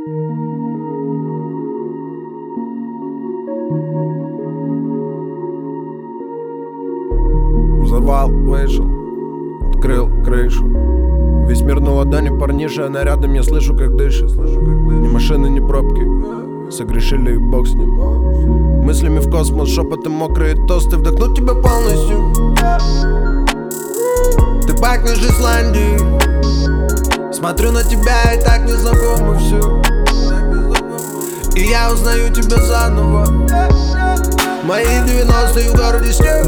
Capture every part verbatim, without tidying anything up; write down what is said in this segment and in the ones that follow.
Взорвал, вышел, открыл крышу. Весь мир на ладони, парниша, она рядом, я слышу, как дышит. Ни машины, ни пробки, согрешили и бог с ним. Мыслями в космос, шепоты, мокрые тосты. Вдохнуть тебя полностью. Ты пахнешь Исландией. Смотрю на тебя и так незнакомо все. И я узнаю тебя заново. Мои девяностые в городе снег.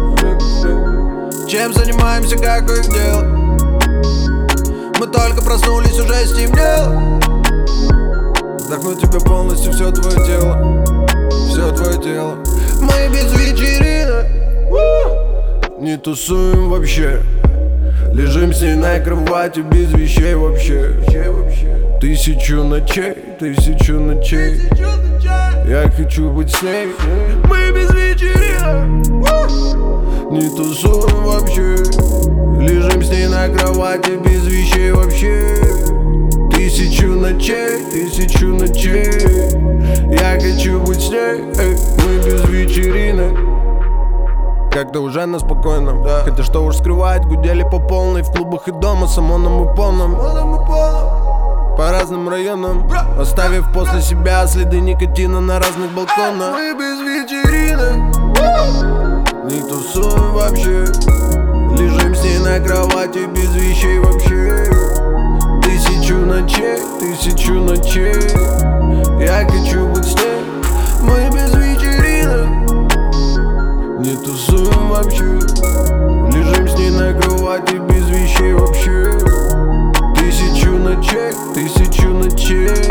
Чем занимаемся, какое дело? Мы только проснулись, уже стемнело. Вдохнуть тебя полностью, все твое тело. Все твое тело. Мы без вечеринок не тусуем вообще. Лежим с ней на кровати без вещей вообще. Тысячу ночей, тысячу ночей. Я хочу быть с ней. Мы без вечеринок не тусуем вообще. Лежим с ней на кровати без вещей вообще. Тысячу ночей, тысячу ночей. Я хочу быть с ней. Эй, мы без вечеринок. Как-то уже на спокойном, да. Хотя что уж скрывать, гудели по полной. В клубах и дома, с ОМОНом и полном. По разным районам, оставив после себя следы никотина на разных балконах. Мы без вечеринок не тусуем вообще. Лежим с ней на кровати без вещей вообще. Тысячу ночей, тысячу ночей. Я хочу быть с ней. Мы без вечеринок не тусуем вообще. Лежим с ней на кровати без вещей вообще. Тысячу ночей, тысячу ночей.